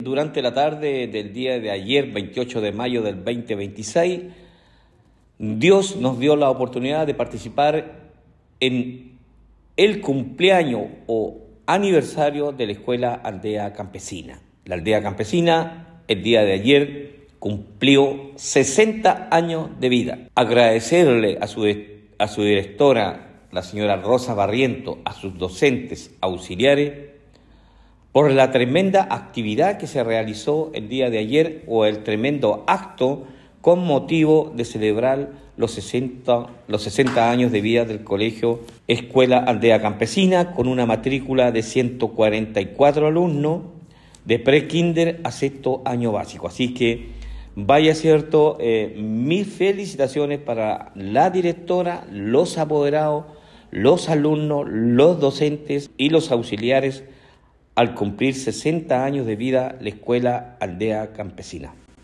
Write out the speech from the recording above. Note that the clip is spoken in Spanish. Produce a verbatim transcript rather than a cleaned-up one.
Durante la tarde del día de ayer, veintiocho de mayo del veinte veintiséis, Dios nos dio la oportunidad de participar en el cumpleaños o aniversario de la Escuela Aldea Campesina. La Aldea Campesina, el día de ayer, cumplió sesenta años de vida. Agradecerle a su, a su directora, la señora Rosa Barriento, a sus docentes auxiliares, por la tremenda actividad que se realizó el día de ayer o el tremendo acto con motivo de celebrar los sesenta, los sesenta años de vida del Colegio Escuela Aldea Campesina, con una matrícula de ciento cuarenta y cuatro alumnos de pre-kinder a sexto año básico. Así que vaya cierto, eh, mis felicitaciones para la directora, los apoderados, los alumnos, los docentes y los auxiliares al cumplir sesenta años de vida la Escuela Aldea Campesina.